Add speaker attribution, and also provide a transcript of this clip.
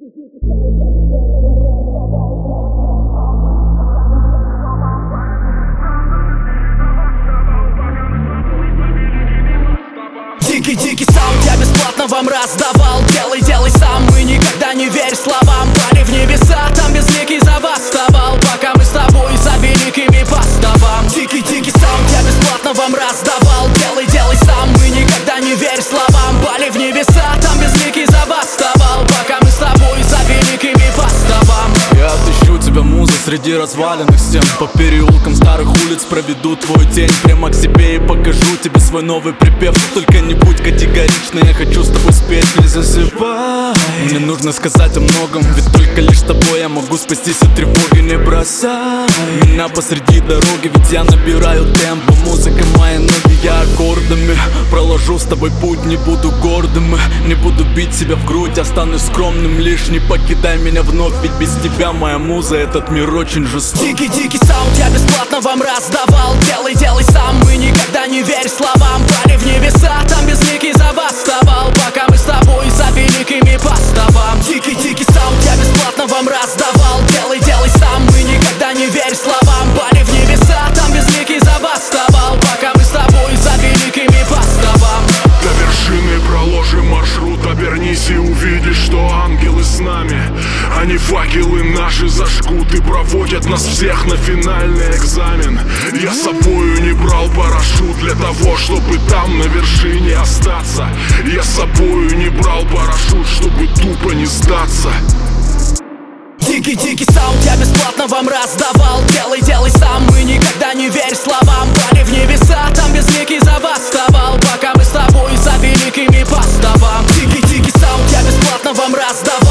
Speaker 1: Дикий саунд я бесплатно вам раздавал. Делай, делай сам, и никогда не верь словам. Пали в небеса, там безликий за вас вставал, пока мы с тобой за великими поставам. Дикий саунд я бесплатно вам раздавал. Делай, делай сам, и никогда не верь словам. Пали в небеса, там безликий за вас вставал, пока мы с тобой за великими поставам.
Speaker 2: Я отыщу тебя, муза, среди разваленных стен. По переулкам старых улиц проведу твой день прямо к себе и покажу тебе свой новый припев. Только не будь категорично, я хочу с тобой спеть. Не засыпай, мне нужно сказать о многом, ведь только лишь с тобой я могу спастись от тревоги. Не бросай меня посреди дороги, ведь я набираю темпо. Музыка мои ноги, я аккордами проложу с тобой путь. Не буду гордым, не буду бить себя в грудь, останусь скромным лишь. Не покидай меня вновь, ведь без тебя, моя муза, этот мир очень жесток.
Speaker 1: Дикий саунд я бесплатно вам раздавал. Делай, делай сам, и никогда не верь словам. Пали в небеса, там безликий за вас вставал, пока мы с тобой за великими поставам. Дикий саунд я бесплатно вам раздавал. Делай, делай сам, и никогда не верь словам. Пали в небеса, там безликий за вас вставал, пока мы с тобой за великими поставам.
Speaker 3: До вершины проложим маршрут, обернись и увидишь, что ангелы с нами. Они факелы наши зажгут и проводят нас всех на финальный экзамен. Я с собою не брал парашют для того, чтобы там на вершине остаться. Я с собою не брал парашют, чтобы тупо не сдаться.
Speaker 1: Дикий саунд я бесплатно вам раздавал. Делай, делай сам, и никогда не верь словам. Пали в небеса, там безликий за вас вставал, пока мы с тобой за великими поставам. Дикий саунд я бесплатно вам раздавал.